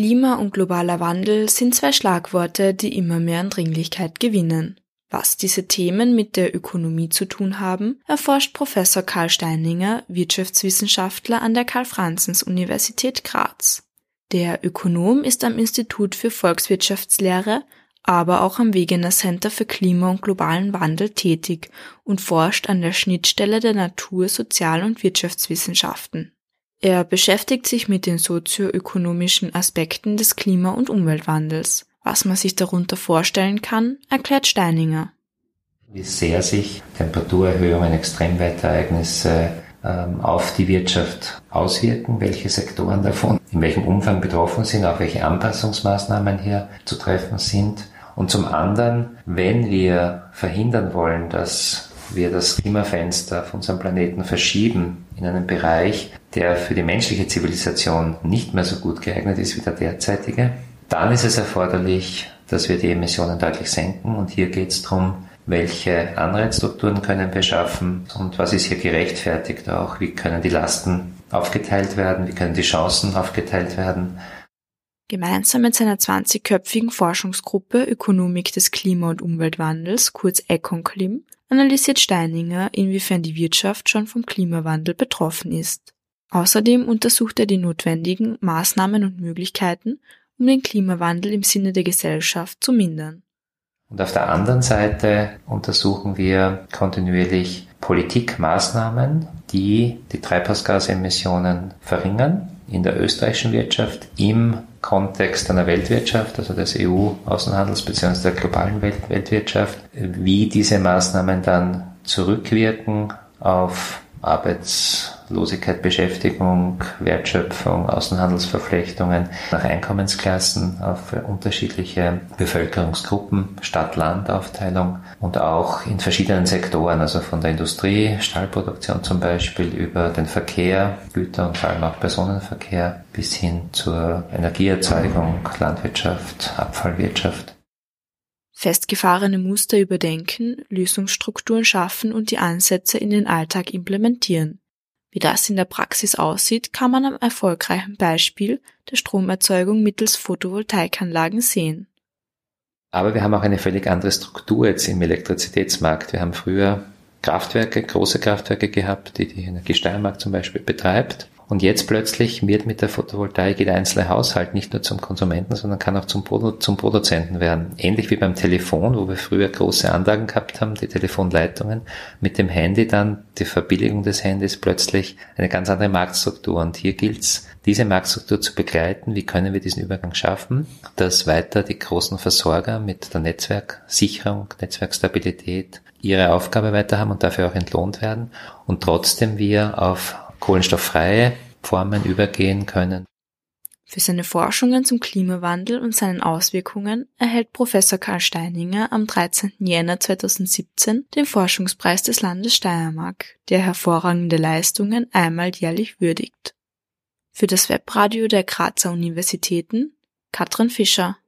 Klima und globaler Wandel sind zwei Schlagworte, die immer mehr an Dringlichkeit gewinnen. Was diese Themen mit der Ökonomie zu tun haben, erforscht Professor Karl Steininger, Wirtschaftswissenschaftler an der Karl-Franzens-Universität Graz. Der Ökonom ist am Institut für Volkswirtschaftslehre, aber auch am Wegener Center für Klima und globalen Wandel tätig und forscht an der Schnittstelle der Natur-, Sozial- und Wirtschaftswissenschaften. Er beschäftigt sich mit den sozioökonomischen Aspekten des Klima- und Umweltwandels. Was man sich darunter vorstellen kann, erklärt Steininger. Wie sehr sich Temperaturerhöhungen, Extremwetterereignisse auf die Wirtschaft auswirken, welche Sektoren davon in welchem Umfang betroffen sind, auch welche Anpassungsmaßnahmen hier zu treffen sind. Und zum anderen, wenn wir verhindern wollen, dass wir das Klimafenster auf unserem Planeten verschieben in einen Bereich, der für die menschliche Zivilisation nicht mehr so gut geeignet ist wie der derzeitige, dann ist es erforderlich, dass wir die Emissionen deutlich senken. Und hier geht es darum, welche Anreizstrukturen können wir schaffen und was ist hier gerechtfertigt auch, wie können die Lasten aufgeteilt werden, wie können die Chancen aufgeteilt werden. Gemeinsam mit seiner 20-köpfigen Forschungsgruppe Ökonomik des Klima- und Umweltwandels, kurz ECONCLIM, analysiert Steininger, inwiefern die Wirtschaft schon vom Klimawandel betroffen ist. Außerdem untersucht er die notwendigen Maßnahmen und Möglichkeiten, um den Klimawandel im Sinne der Gesellschaft zu mindern. Und auf der anderen Seite untersuchen wir kontinuierlich Politikmaßnahmen, die die Treibhausgasemissionen verringern in der österreichischen Wirtschaft im Kontext einer Weltwirtschaft, also des EU-Außenhandels bzw. der globalen Weltwirtschaft, wie diese Maßnahmen dann zurückwirken auf Arbeitslosigkeit, Beschäftigung, Wertschöpfung, Außenhandelsverflechtungen nach Einkommensklassen, auf unterschiedliche Bevölkerungsgruppen, Stadt-Land-Aufteilung und auch in verschiedenen Sektoren, also von der Industrie, Stahlproduktion zum Beispiel, über den Verkehr, Güter- und vor allem auch Personenverkehr bis hin zur Energieerzeugung, Landwirtschaft, Abfallwirtschaft. Festgefahrene Muster überdenken, Lösungsstrukturen schaffen und die Ansätze in den Alltag implementieren. Wie das in der Praxis aussieht, kann man am erfolgreichen Beispiel der Stromerzeugung mittels Photovoltaikanlagen sehen. Aber wir haben auch eine völlig andere Struktur jetzt im Elektrizitätsmarkt. Wir haben früher Kraftwerke, große Kraftwerke gehabt, die die Energie Steiermark zum Beispiel betreibt. Und jetzt plötzlich wird mit der Photovoltaik jeder einzelne Haushalt nicht nur zum Konsumenten, sondern kann auch zum Produzenten werden. Ähnlich wie beim Telefon, wo wir früher große Anlagen gehabt haben, die Telefonleitungen, mit dem Handy dann die Verbilligung des Handys plötzlich eine ganz andere Marktstruktur. Und hier gilt es, diese Marktstruktur zu begleiten. Wie können wir diesen Übergang schaffen, dass weiter die großen Versorger mit der Netzwerksicherung, Netzwerkstabilität ihre Aufgabe weiter haben und dafür auch entlohnt werden und trotzdem wir auf kohlenstofffreie Formen übergehen können. Für seine Forschungen zum Klimawandel und seinen Auswirkungen erhält Professor Karl Steininger am 13. Jänner 2017 den Forschungspreis des Landes Steiermark, der hervorragende Leistungen einmal jährlich würdigt. Für das Webradio der Grazer Universitäten, Katrin Fischer.